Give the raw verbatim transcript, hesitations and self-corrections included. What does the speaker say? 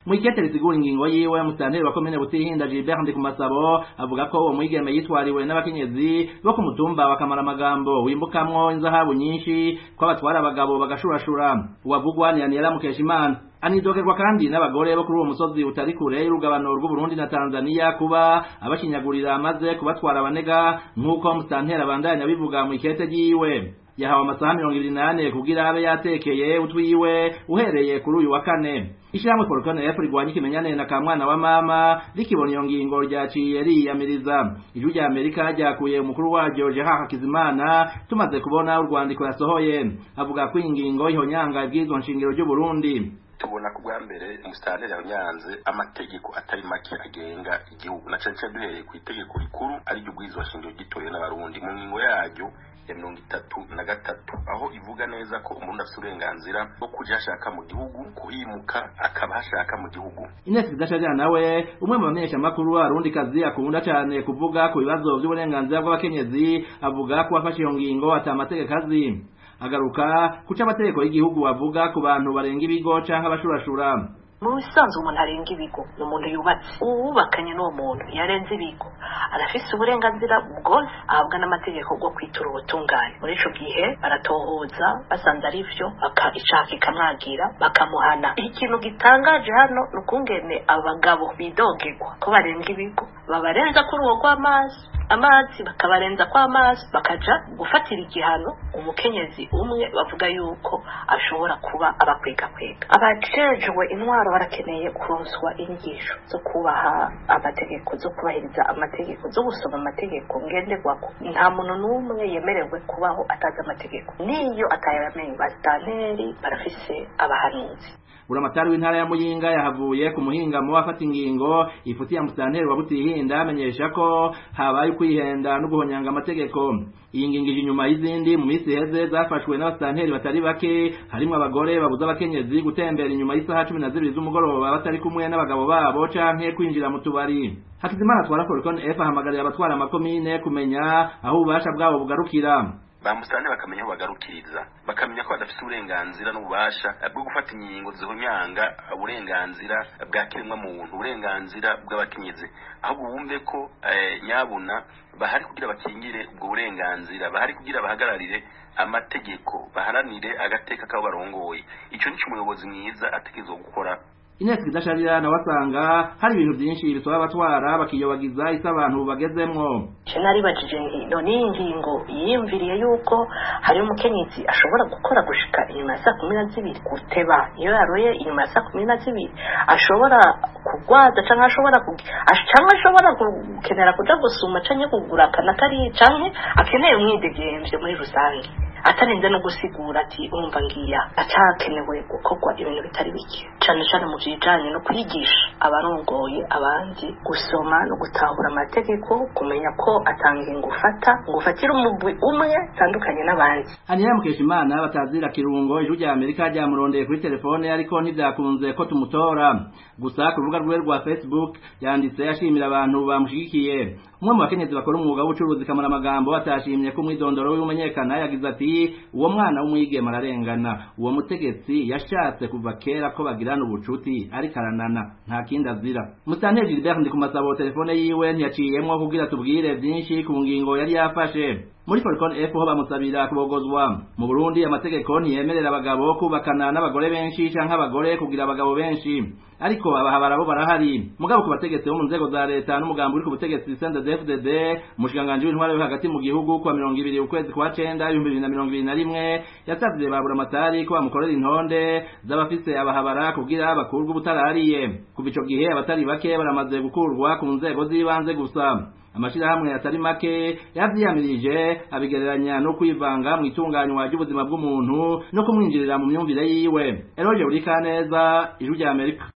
Mwikete risigura ingingo yiwe musitanteri wa komine Butihinda Gilbert Ndikumasabo avuga ko uwo mwigeme yitwariwe n'abakenyezi bo ku mutumba wa Kamaramagambo wimbukamwo inzahabu nyinshi ko abatwara abagabo bagashurashura uwavugwa ni Aniela Mukeshimana anidogerwa kandi n'abagore bo kuri uwo musozi utari kure y'urugabano rw'u Burundi na Tanzania kuba abashinyagurira amaze kubatwara abanega nk'uko musitanteri abandanya bivuga mu ikete yiwe yahawe amasaha mirongo ibiri n'ane kugira abe yatekeye utwiwe uhereye kuri uyu wa kane. Ishyirahamwe Forcon F rigwanya ikimenyane na kamwana wa mama rikibona iyo ngingo ryaciye riyamiriza. Ijwi rya Amerika ryakuye umukuru waryo Gerard Hakizimana tumaze kubona urwandiko yasohoye avuga ko ingingo ihonyanga ibwirizwa nshingiro ry'u Burundi. Tubona ku bwa mbere umusitanteri yanyanze amategeko atari make agenga igihugu na cyane cyane duhereye ku itegeko rikuru ari ryo bwirizwa nshingiro gitoye n'abarundi mu ngingo yaryo ya mirongo itatu na gatatu aho ivuga neza ko umuntu afite uburenganzira bwo kuja hashaka mu gihugu kuhimuka akaba hashaka mu gihugu. Ines Kidashajana nawe umwe mu bamenyesha makuru w'abarundi kazi akunda cyane kuvuga ku bibazo by'uburenganzira bw'abakenyezi avuga ko afashe iyo ngingo atamategeko azi agaruka kuca amategeko y'igihugu avuga ku bantu barenga ibigo canke abashurashura. Mu bisanzwe umuntu arenga ibigo ni umuntu yubatse uwubakanye n'uwo muntu yarenze ibigo arafise uburenganzira bwose ahabwa n'amategeko bwo kwitura ubutungane. Muri ico gihe baratohoza basanze ari vyo icaha kikamwagira bakamuhana. Ikintu gitangaje hano ni ukungene abagabo bidogerwa ko barenga ibigo babarenza kuri uwo rw'amazi amazi bakabarenza kwa amazi bakaja gufatira igihano umukenyezi umwe bavuga yuko ashobora kuba abakwega-kwega. Abajejwe intwaro barakeneye kuronswa inyigisho zo kubaha amategeko zo kubahiriza amategeko zo gusoma amategeko ngenderwako. Nta muntu n'umwe yemerewe kubaho atazi amategeko niyo atayamenye. Basitanteri barafise abahanuzi. Buramatari w'intara ya Muyinga yahavuye ku muhingamo afata ingingo ifutiye musitanteri wa Butihinda amenyesha ko habaye kwihenda no guhonyanga amategeko. Iyi ngingo inyuma y'izindi mu minsi heze zafashwe n'abasitanteri batari bake harimo abagore babuza abakenyezi gutembera inyuma y'isaha cumi na zibiri z'umugoroba batari kumwe n'abagabo babo canke kwinjira mu tubari. Hakizimana twara Forcon F ahamagarira abatwara amakomine kumenya aho ububasha bwabo bugarukira. Bamusitani bakamenya aho bagarukiriza bakamenya ko badafite uburenganzira n'ububasha bwo gufata ingingo zihonyanga uburenganzira bwa kiremwa muntu uburenganzira bw'abakenyezi ahubwo bumve ko nyabuna bahari kugira bakingire ubwo burenganzira bahari kugira bahagararire amategeko baharanire agateka kabo barongoye. Ico nico umuyobozi mwiza ategerezwa gukora. Ines Kidashajana wasanga hari ibintu byinshi bisaba abatwara bakiyobagiza isa abantu bagezemwo. Cenari bajije nto n'ingingo yimviriye yuko hari umukenyezi ashobora gukora gushika inyuma ya saa kumi na zibiri guteba iyo yaroye inyuma ya saa kumi na zibiri ashobora kugwaza canke ashobora canke ashobora gukenera kuja gusuma canke kugura akana kari canke akeneye umwidegemvye muri rusange atarinze no gusigura ati umva ngiya atakenewe gukorwa ibintu bitari bike cyane cyane mu bijanye no kwigisha abarongoye abandi gusoma no gutahura amategeko kumenya ko atanga ingufata ngufatira umugwi umwe tandukanye n'abandi. Aniela Mukeshimana batazira kirungo ijwi rya Amerika ryamurondeye kuri telefone ariko ntivyakunze ko tumutora gusa ku rubuga rwe rwa Facebook yanditse yashimira abantu bamushigikiye. Umwe mu bakenyezi bakora umwuga w'ubucuruzi Kamaramagambo atashimye ko mwidondoro w'umunyekana yagize ati uwo mwana w'umwigema ararengana uwo mutegetsi yashatse kuva kera ko bagirana ubucuti ari karanana nta kindi azira. Musitanteri Gilbert Ndikumasabo telefone yiwe ntiyaciyemwo kugira tubwire byinshi ku ngingo yari yafashe. Muri Forcon F ho bamusabira kubogozwa. Mu Burundi amategeko ntiyemerera abagabo kubakana n'abagore benshi canke abagore kugira abagabo benshi ariko abahabara bo barahari. Mugabo ku bategetsi bo mu nzego za leta n'umugambi uri ku butegetsi C N D D F D D mushikanganje w'intwaro yo hagati mu gihugu kwa mirongo ibiri ukwezi kwa cenda ibihumbi bibiri na mirongo ibiri na rimwe yasavye ba Buramatari ko bamukorera intonde z'abafise abahabara kugira bakurwa ubutarariye. Kuva ico gihe abatari bake baramaze gukurwa ku nzego z'ibanze gusa. Amashirahamwe atari make yavyiyamirije abigereranya no kwivanga mu itunganywa ry'ubuzima bw'umuntu no kumwinjirira mu myumvire yiwe. Eroje Urikaneza, Ijwi rya Amerika.